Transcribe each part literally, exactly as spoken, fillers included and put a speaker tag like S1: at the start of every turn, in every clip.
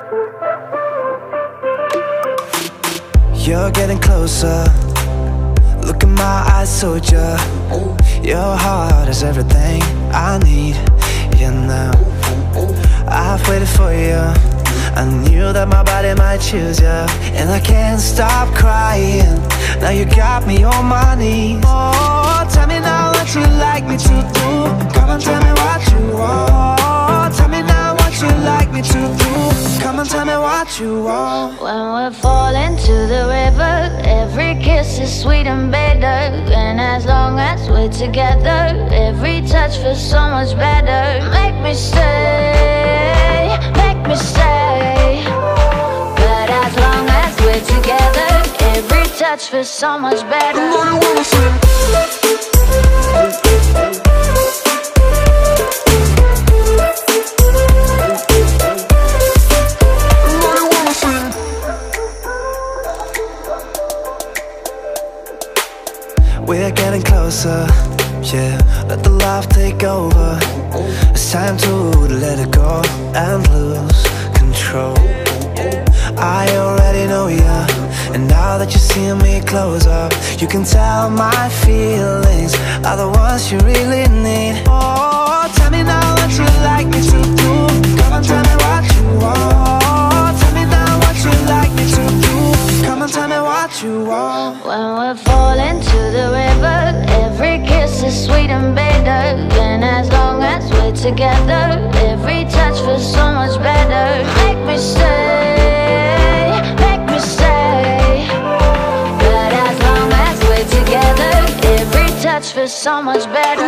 S1: You're getting closer. Look in my eyes, told ya. Your heart is everything I need. Yeah, now I've waited for you. I knew that my body might choose ya, and I can't stop crying. Now you got me on my knees. Oh, tell me now what you like me to do. Come on, tell me what you want. Tell me now what you like me to do. Come on, tell me what you want.
S2: When we're falling to the river, every kiss is sweet and bitter. And as long as we're together, every touch feels so much better. Make me stay, make me stay. But as long as we're together, every touch feels so much better.
S1: We're getting closer, yeah. Let the love take over. It's time to let it go and lose control. I already know ya, and now that you're seeing me closer, you can tell my feelings are the ones you really need. Oh, tell me now what you like me to do. Come on, tell me what you want. Tell me now what you like me to do. Come on, tell me what you want.
S2: When we're falling to the river, every kiss is sweet and bitter. And as long as we're together, every touch feels so much better. Make me stay, make me stay. But as long as we're together, every touch feels so much better.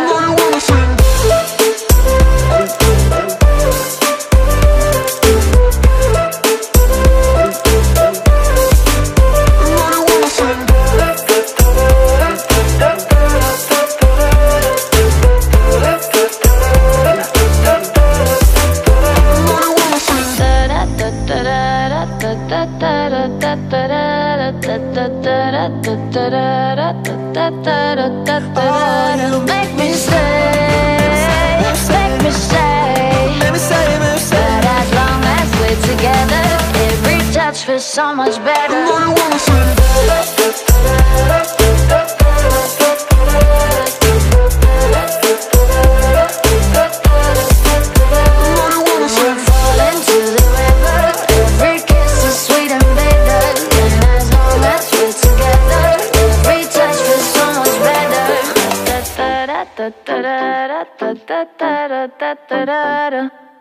S1: Make me stay,
S2: make me stay.
S1: Let me say, let me say.
S2: But as long as we're together, every touch feels so much better. Da da da da da da da da da da da da.